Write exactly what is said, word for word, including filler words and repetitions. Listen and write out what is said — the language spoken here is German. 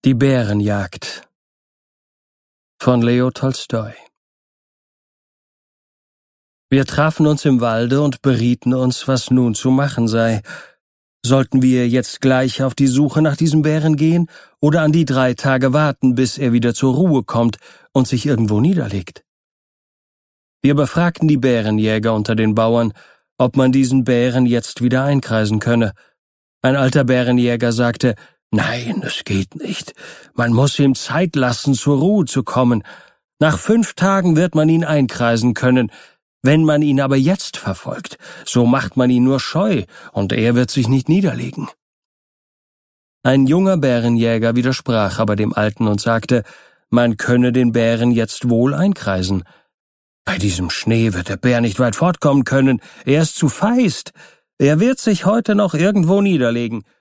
Die Bärenjagd von Leo Tolstoi. Wir trafen uns im Walde und berieten uns, was nun zu machen sei. Sollten wir jetzt gleich auf die Suche nach diesem Bären gehen oder an die drei Tage warten, bis er wieder zur Ruhe kommt und sich irgendwo niederlegt? Wir befragten die Bärenjäger unter den Bauern, ob man diesen Bären jetzt wieder einkreisen könne. Ein alter Bärenjäger sagte: »Nein, es geht nicht. Man muss ihm Zeit lassen, zur Ruhe zu kommen. Nach fünf Tagen wird man ihn einkreisen können. Wenn man ihn aber jetzt verfolgt, so macht man ihn nur scheu, und er wird sich nicht niederlegen.« Ein junger Bärenjäger widersprach aber dem Alten und sagte, man könne den Bären jetzt wohl einkreisen. »Bei diesem Schnee wird der Bär nicht weit fortkommen können. Er ist zu feist. Er wird sich heute noch irgendwo niederlegen.